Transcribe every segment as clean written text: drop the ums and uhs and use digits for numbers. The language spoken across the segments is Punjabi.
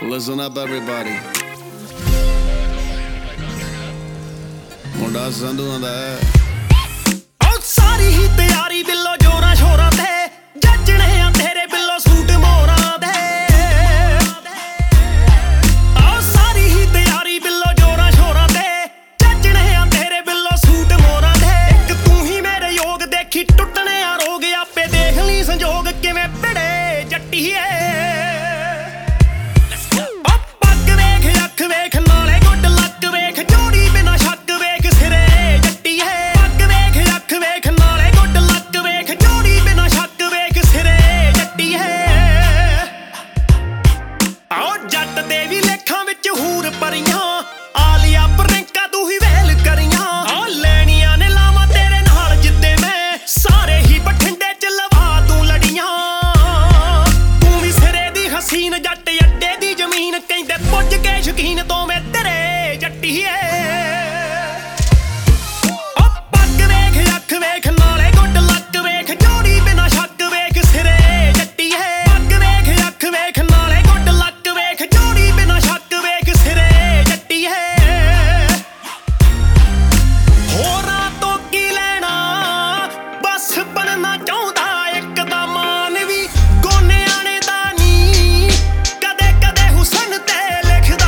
Listen up, everybody. ਮੁੰਡਾ ਸੰਧੂਆਂ ਦਾ ਉਹ ਸਾਰੀ ਹੀ ਤਿਆਰੀ ਬਿੱਲੋ ਜੋਰਾਂ ਸ਼ੋਰਾਂ ਤੇ ਜੱਜਣੇ ਆ ਤੇਰੇ ਬਿੱਲੋ ਸੂਟ ਮੋਰਾਂ ਦੇ ਉਹ ਸਾਰੀ ਹੀ ਤਿਆਰੀ ਬਿੱਲੋ ਜੋਰਾਂ ਸ਼ੋਰਾਂ ਤੇ ਜੱਜਣੇ ਆ ਤੇਰੇ ਬਿੱਲੋ ਸੂਟ ਮੋਰਾਂ ਦੇ ਇੱਕ ਤੂੰ ਹੀ ਮੇਰੇ ਯੋਗ ਦੇਖੀ ਟੁੱਟਣੇ ਆ ਰੋਗ ਆਪੇ ਦੇਖ ਲਈ ਸੰਜੋਗ ਕਿਵੇਂ ਭਿੜੇ ਜੱਟੀਏ ਵੇਖ ਨਾਲੇ ਗੁੱਡ ਲੱਕ ਵੇਖ ਜੋੜੀ ਬਿਨਾ ਸ਼ੱਕ ਵੇਖ ਸਿਰੇ ਜੱਟੀ ਹੈ ਅੱਗ ਵੇਖ ਅੱਖ ਵੇਖ ਨਾਲੇ ਗੁੱਡ ਲੱਕ ਵੇਖ ਜੋੜੀ ਬਿਨਾ ਸ਼ੱਕ ਵੇਖ ਸਿਰੇ ਜੱਟੀ ਹੈ ਆਓ ਜੱਟ ਦੇ ਵੀ ਲੇਖਾਂ ਵਿੱਚ ਹੂਰ ਪਰੀਆਂ ਆਲੀਆ ਪ੍ਰਿੰਕਾ ਤੂੰ ਹੀ ਵੇਲ ਕਰੀਆਂ ਆ ਲੈਣੀਆਂ ਨੇ ਲਾਵਾਂ ਤੇਰੇ ਨਾਲ ਜਿੱਦੇ ਮੈਂ ਸਾਰੇ ਹੀ ਬਠਿੰਡੇ ਚ ਲਵਾ ਤੂੰ ਲੜੀਆਂ ਤੂੰ ਵੀ ਸਿਰੇ ਦੀ ਹਸੀਨ ਜੱਟ ਅੱਡੇ ਦੀ ਜ਼ਮੀਨ ਕਹਿੰਦੇ ਪੁੱਜ ਕੇ ਸ਼ਕੀਨ ਤੋਂ ਮੈਂ ਤੇਰੇ ਜੱਟੀ ਏ ਉਹ ਪੱਗ ਵੇਖ ਅੱਖ ਵੇਖ ਨਾਲੇ ਗੁੱਡ ਲੱਕ ਵੇਖ ਜੋੜੀ ਬਿਨਾ ਸ਼ੱਕ ਵੇਖ ਸਿਰੇ ਜੱਟੀ ਏ ਪੱਗ ਵੇਖ ਅੱਖ ਵੇਖ ਨਾਲੇ ਗੁੱਡ ਲੱਕ ਵੇਖ ਜੋੜੀ ਬਿਨਾ ਸ਼ੱਕ ਵੇਖ ਸਿਰੇ ਜੱਟੀ ਏ ਹੋਰਾਂ ਤੋਂ ਕੀ ਲੈਣਾ ਬਸ ਬਣਨਾ ਚਾਹੁੰਦਾ ਇੱਕ ਦਾ ਮਾਨ ਵੀ ਗੋਨਿਆਂ ਨੇ ਦਾ ਨੀ ਕਦੇ ਕਦੇ ਹੁਸਨ ਤੇ ਲਿਖਦਾ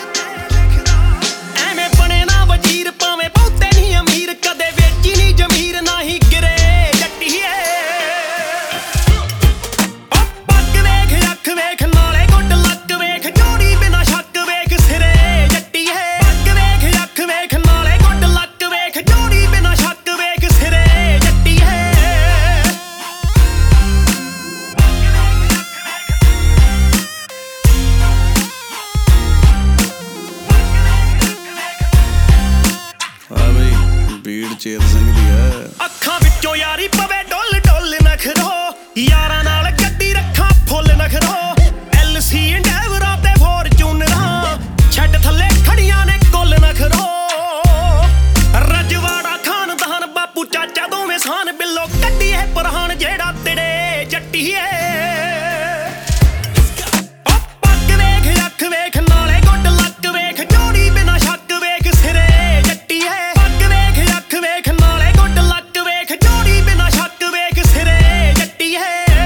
ਐਵੇਂ ਬਣੇ ਨਾ ਵਜ਼ੀਰ ਭਾਵੇਂ ਬਹੁਤੇ ਨਹੀਂ ਅਮੀਰ ਕਦੇ ਵੇਚੀ ਨਹੀਂ ਜ਼ਮੀਰ ਨਾ ਹੀ ਗਿਰੇ ਜੱਟੀਏ ਉਹ ਪੱਗ ਵੇਖ ਅੱਖ ਵੇਖ ਨਾਲੇ ਗੁੱਡ ਲੱਕ ਵੇਖ ਜੋੜੀ ਬਿਨਾ ਸ਼ੱਕ ਵੇਖ ਸਿਰੇ ਜੱਟੀਏ ਪੱਗ ਵੇਖ ਅੱਖ ਵੇਖ ਨਾਲੇ ਗੁੱਡ ਲੱਕ ਵੇਖ ਜੋੜੀ ਬਿਨਾ ਸ਼ੱਕ ਵੇਖ ਸਿਰੇ ਜੱਟੀਏ ਆ ਬਈ ਬੀੜ ਚੇਤ ਸਿੰਘ ਦੀ ਹੈ ਅੱਖਾਂ ਵਿੱਚੋਂ ਯਾਰੀ ਪਵੇ ਡੁੱਲ ਡੁੱਲ ਨਖਰੋ ਯਾਰਾਂ ਨਾਲ ਗੱਡੀ ਰੱਖਾਂ ਫੁੱਲ ਨਖਰੋ LC ਇੰਡੈਵਰਾਂ ਤੇ ਫੋਰਚੂਨਰਾਂ ਛੱਡ ਥੱਲੇ ਖੜੀਆਂ ਨੇ ਕੁੱਲ ਨਖਰੋ ਰਜਵਾੜਾ ਖਾਨਦਾਨ ਬਾਪੂ ਚਾਚਾ ਦੋਵੇਂ ਸਾਨ ਬਿੱਲੋ ਕੱਢੀਏ ਪੁਰਾਣ ਜਿਹੜਾ ਤੇੜੇ ਜੱਟੀਏ ਉਹ ਪੱਗ ਵੇਖ ਅੱਖ ਵੇਖ ਨਾਲੇ ਗੁੱਡ ਲੱਕ ਵੇਖ ਜੋੜੀ ਬਿਨਾ ਸ਼ੱਕ ਵੇਖ ਸਿਰੇ ਜੱਟੀਏ ਪੱਗ ਵੇਖ ਅੱਖ ਵੇਖ ਨਾਲੇ ਗੁੱਡ ਲੱਕ ਵੇਖ ਜੋੜੀ ਬਿਨਾ ਸ਼ੱਕ ਵੇਖ ਸਿਰੇ ਜੱਟੀਏ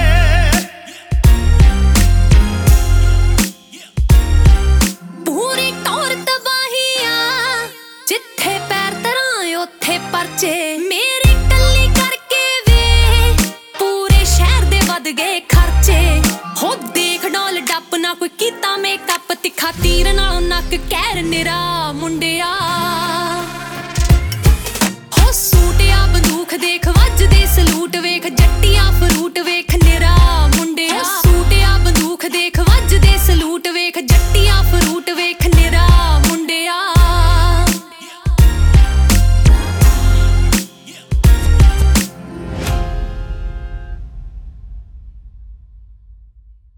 ਪੂਰੀ ਟੌਰ ਤਬਾਹੀਆਂ ਜਿੱਥੇ ਪੈਰ ਧਰਾਂ ਉੱਥੇ ਪਰਚੇ ਮੇਰੀ ਟੱਲੀ ਕਰਕੇ ਵੇ ਪੂਰੇ ਸ਼ਹਿਰ ਦੇ ਵੱਧ ਗਏ ਖਰਚੇ ਹੋ ਦੇਖ ਡੋਲ ਡੱਪ ਨਾ ਕੋਈ ਕੀਤਾ ਮੇਕਅਪ ਤਿੱਖਾ ਤੀਰ ਨਾਲੋਂ ਨੱਕ ਕਹਿਰ ਨਿਰਾ ਮੁੰਡਿਆ ਹੋ ਸੂਟਿਆ ਬੰਦੂਕ ਦੇਖ ਵੱਜਦੇ ਸਲੂਟ ਵੇਖ ਜੱਟੀਆਂ ਫਰੂਟ ਵੇਖ ਨਿਰਾ